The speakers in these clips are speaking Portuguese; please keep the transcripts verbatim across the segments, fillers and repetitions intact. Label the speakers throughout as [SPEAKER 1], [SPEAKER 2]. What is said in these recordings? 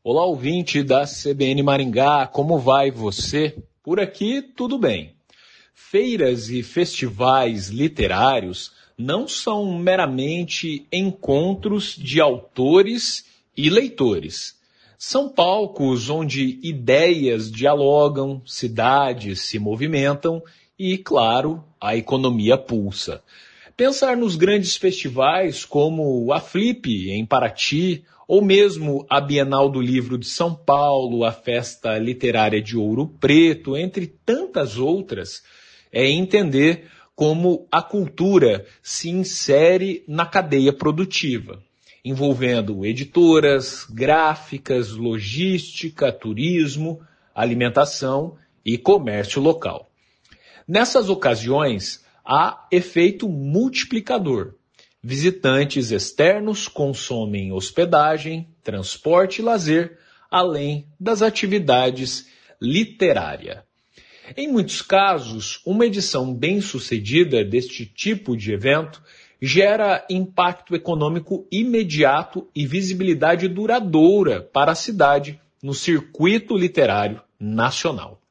[SPEAKER 1] Olá, ouvinte da C B N Maringá, como vai você? Por aqui, tudo bem. Feiras e festivais literários não são meramente encontros de autores e leitores. São palcos onde ideias dialogam, cidades se movimentam e, claro, a economia pulsa. Pensar nos grandes festivais como a Flip, em Paraty, ou mesmo a Bienal do Livro de São Paulo, a Festa Literária de Ouro Preto, entre tantas outras, é entender como a cultura se insere na cadeia produtiva, envolvendo editoras, gráficas, logística, turismo, alimentação e comércio local. Nessas ocasiões, há efeito multiplicador. Visitantes externos consomem hospedagem, transporte e lazer, além das atividades literárias. Em muitos casos, uma edição bem-sucedida deste tipo de evento gera impacto econômico imediato e visibilidade duradoura para a cidade no circuito literário nacional.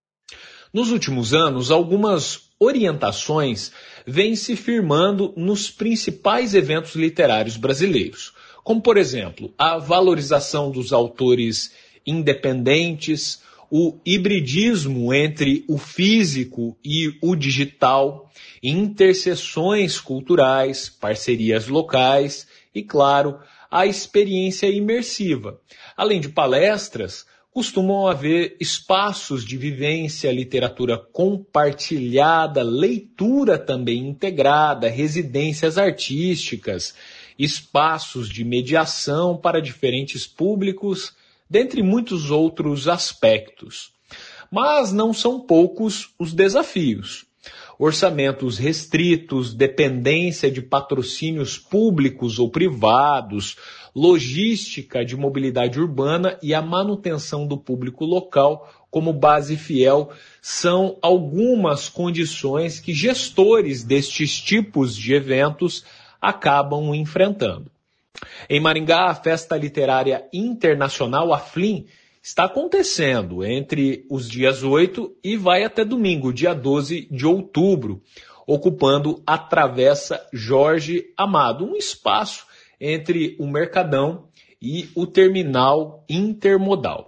[SPEAKER 1] Nos últimos anos, algumas orientações vêm se firmando nos principais eventos literários brasileiros, como, por exemplo, a valorização dos autores independentes, o hibridismo entre o físico e o digital, interseções culturais, parcerias locais e, claro, a experiência imersiva. Além de palestras, costumam haver espaços de vivência, literatura compartilhada, leitura também integrada, residências artísticas, espaços de mediação para diferentes públicos, dentre muitos outros aspectos. Mas não são poucos os desafios. Orçamentos restritos, dependência de patrocínios públicos ou privados, logística de mobilidade urbana e a manutenção do público local como base fiel são algumas condições que gestores destes tipos de eventos acabam enfrentando. Em Maringá, a Festa Literária Internacional, a Flim, está acontecendo entre os dias oito e vai até domingo, dia doze de outubro, ocupando a Travessa Jorge Amado, um espaço entre o Mercadão e o Terminal Intermodal.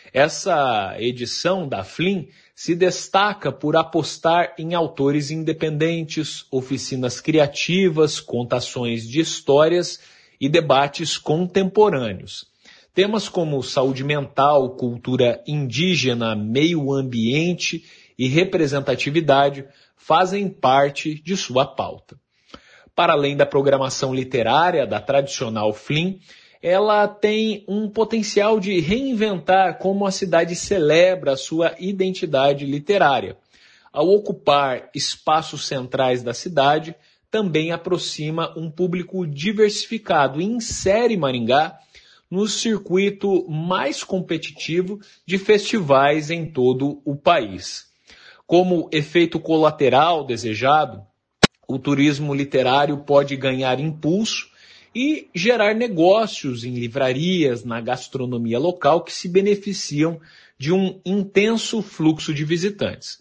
[SPEAKER 1] Essa edição da Flim se destaca por apostar em autores independentes, oficinas criativas, contações de histórias e debates contemporâneos. Temas como saúde mental, cultura indígena, meio ambiente e representatividade fazem parte de sua pauta. Para além da programação literária da tradicional Flim, ela tem um potencial de reinventar como a cidade celebra a sua identidade literária. Ao ocupar espaços centrais da cidade, também aproxima um público diversificado e insere Maringá no circuito mais competitivo de festivais em todo o país. Como efeito colateral desejado, o turismo literário pode ganhar impulso e gerar negócios em livrarias, na gastronomia local, que se beneficiam de um intenso fluxo de visitantes.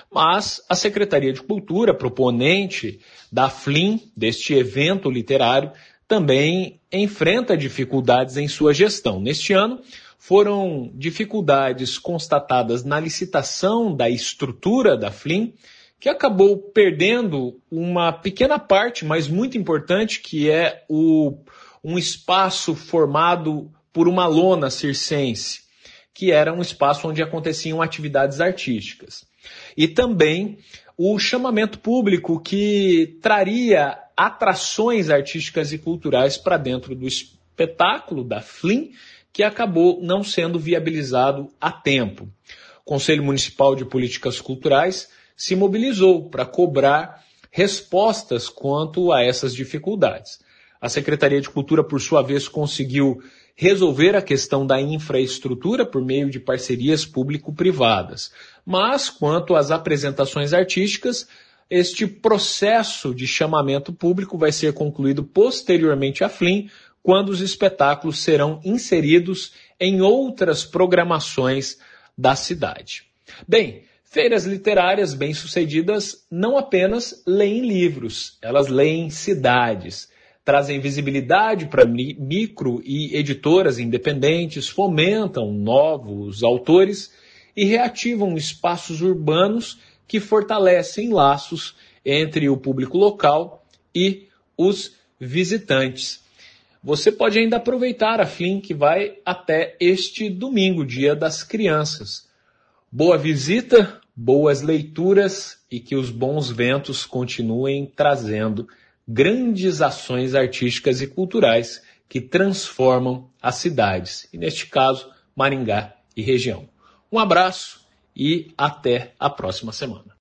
[SPEAKER 1] Mas a Secretaria de Cultura, proponente da Flim, deste evento literário, também enfrenta dificuldades em sua gestão. Neste ano, foram dificuldades constatadas na licitação da estrutura da Flim, que acabou perdendo uma pequena parte, mas muito importante, que é o, um espaço formado por uma lona circense, que era um espaço onde aconteciam atividades artísticas. E também o chamamento público que traria atrações artísticas e culturais para dentro do espetáculo da Flim, que acabou não sendo viabilizado a tempo. O Conselho Municipal de Políticas Culturais se mobilizou para cobrar respostas quanto a essas dificuldades. A Secretaria de Cultura, por sua vez, conseguiu resolver a questão da infraestrutura por meio de parcerias público-privadas. Mas, quanto às apresentações artísticas, este processo de chamamento público vai ser concluído posteriormente à Flim, quando os espetáculos serão inseridos em outras programações da cidade. Bem, feiras literárias bem-sucedidas não apenas leem livros, elas leem cidades, trazem visibilidade para micro e editoras independentes, fomentam novos autores e reativam espaços urbanos que fortalecem laços entre o público local e os visitantes. Você pode ainda aproveitar a Flim, que vai até este domingo, Dia das Crianças. Boa visita, boas leituras e que os bons ventos continuem trazendo grandes ações artísticas e culturais que transformam as cidades, e neste caso, Maringá e região. Um abraço e até a próxima semana.